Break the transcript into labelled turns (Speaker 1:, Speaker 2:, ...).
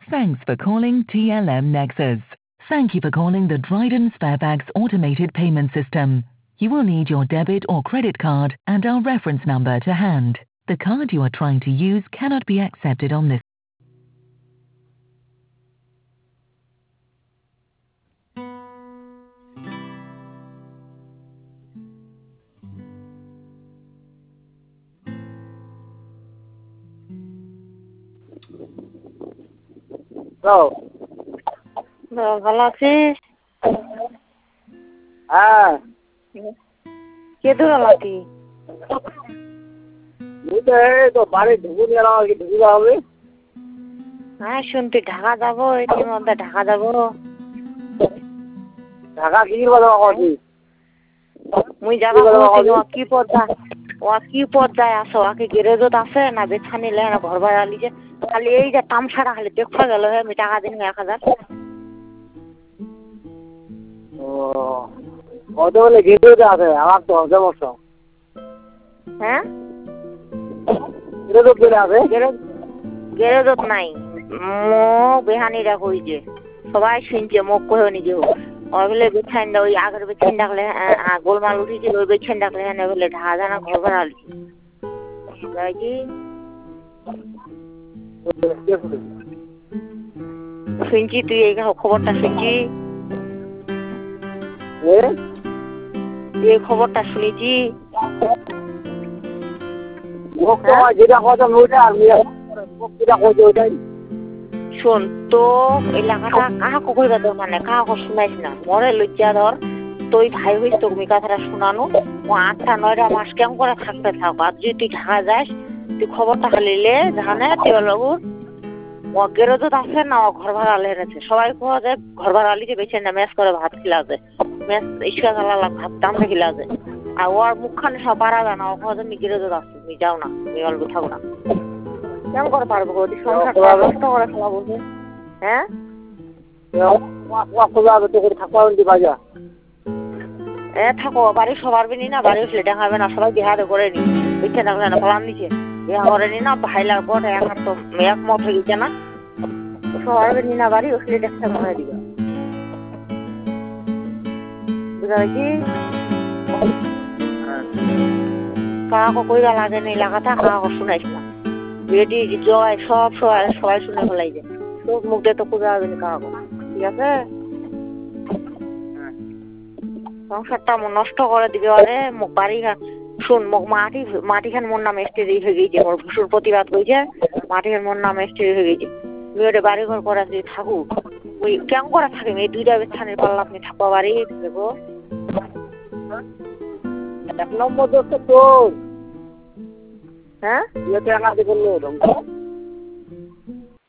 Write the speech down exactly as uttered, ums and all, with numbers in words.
Speaker 1: Thanks for calling T L M Nexus. Thank you for calling the Dryden Sparebags automated payment system. You will need your debit or credit card and our reference number to hand. The card you are trying to use cannot be accepted on this.
Speaker 2: ভালো আছিস?
Speaker 3: হ্যাঁ
Speaker 2: কে দৌড়ালাতি?
Speaker 3: বুঝলে তো বাড়ি ঢুকুন গেলাম আর কি, ঢুকুতে হবে।
Speaker 2: হ্যাঁ শুন, তুই ঢাকা যাবো, এটির মধ্যে ঢাকা যাবো।
Speaker 3: ঢাকা কি কথা করছি?
Speaker 2: মুই যাবা কি পর্যায়ে ও কি পর্যায়ে আসো? আগে গ্যারেজত আছে না বেছা নিলে না ঘর ভাড়া লিছে? খালি এই যে তামসাটা খালি দেখা গেল, হ্যাঁ আমি টাকা দিন এক হাজার।
Speaker 3: ও কত বলে গ্যারেজে আছে? আমার তো সমস্যা।
Speaker 2: হ্যাঁ
Speaker 3: গ্যারেজত বলে আছে?
Speaker 2: গ্যারেজ গ্যারেজত নাই, মোক বেহানিরা কইছে, সবাই শুনছে, মোক কহে নিজে ওইগুলো বেছাইন ওই আগের বেছাইন ডাকলে গোলমাল উঠেছিল, ওই বেছাইন ডাকলে হ্যাঁ বলে ঢাকা জানা ঘর ভাড়া লিছে। কি শুনছি তুই এই খবরটা শুনছি, তুই এই খবরটা শুনেছি।
Speaker 3: যেটা কথা ওইটা যেটা কইছে ওইটাই
Speaker 2: শোন, তো এলাকাটা কাহাকে কইবা দরকার নেই, কাহাকে শুনাইস না, মরে লজ্জা ধর। তুই ভাই হইস, তোকে কথাটা শোনানো। ও আটটা নয়টা মাস কেমন করে থাকতে থাক। আর যদি তুই ঢাকা যাস, তুই খবরটা খালিলে জানে টিউবাবু ও গেরোজত আছে না, ও ঘর ভাড়া লেগেছে। সবাই কোয়া যায় ঘর ভাড়া লিছে বেছে না, ম্যাচ করে ভাত খিলা যায়, ম্যাচ ইস্কা জ্বালালা ভাত দাম খিলা যায়। আর ওর মুখখানে সব পারা যায় না, ও কোয়া যায় গেরোজত আছে, তুমি যাও না, তুমি অল্প থাকো না। কেমন করে পারবো গো সংসারটা নষ্ট করে খেলাবো? হ্যাঁ এ থাকো, বাড়ি সবার বিনি না, বাড়ি উঠলে দেখাবে না, সবাই বিহার করে নি বুঝছে না, না ফলান নিচে বিহা করে নি না, ভাই লাগবো এখন তো একমত হয়ে গেছে না, সবার বিনি না, বাড়ি উঠলে দেখতে মনে দিবে। বুঝা পাইছি? কাহাকে কইবা লাগে না, এলাকাটা কাহাকে শুনাইস না, বেটি জয় সব সবাই সবাই শুনে ফেলাই যায়, তোর মুখ দিয়ে তো খুঁজে হবে না কাহাকে। ঠিক আছে? সংসারটা নষ্ট করে দিবে। আরে মোক বাড়ি শুন, মোক মাটি মাটিখান মোর নামে স্টেরি হয়ে গেছে, মোর ভুসুর প্রতিবাদ করেছে, মাটিখান মোর নামে স্টেরি হয়ে গেছে। তুই ওটা বাড়ি ঘর করে যদি থাকুক, ওই কেমন করে থাকিম? এই দুইটা বেছানের পাল্লা আপনি থাকবা বাড়ি দেবো?
Speaker 3: এক নম্বর দোষ তো তোর।
Speaker 2: হ্যাঁ
Speaker 3: টাকা দিয়ে করলো